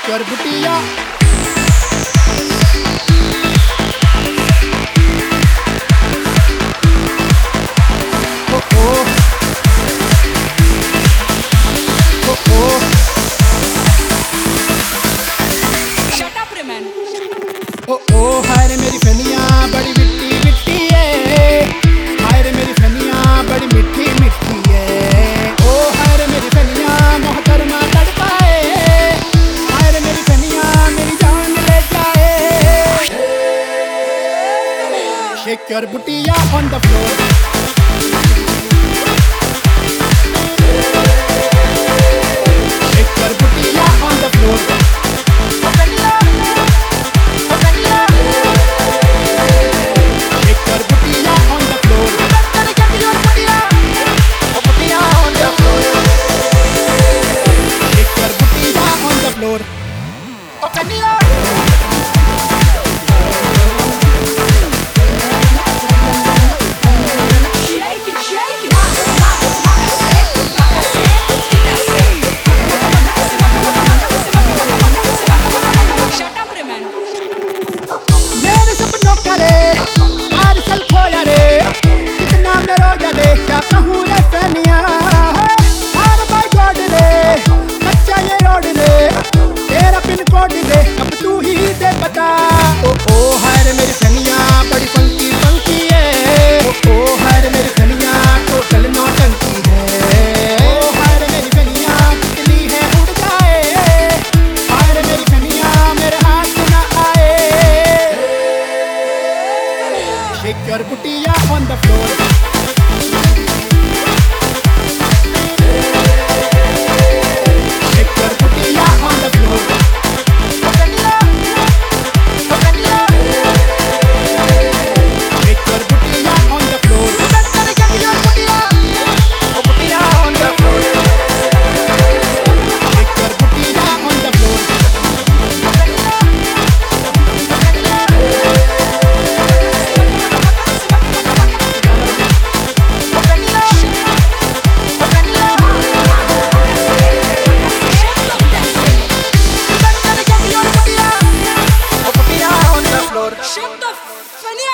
Shake your booty up. हाय रे मेरी फनिया बड़ी मिट्टी मिट्टी है। हाय रे मेरी फनिया बड़ी मिट्टी मिट्टी है। ओ हाय रे मेरी फनिया मोहतरमा तड़पाए। हाय रे मेरी फनिया मेरी जान ले जाए। Shake your booty on the floor. Shake your booty on the floor. Shake your booty on the floor. Shake your booty on the floor. Shake your booty on the floor. Shake your booty on the floor. Shut the funny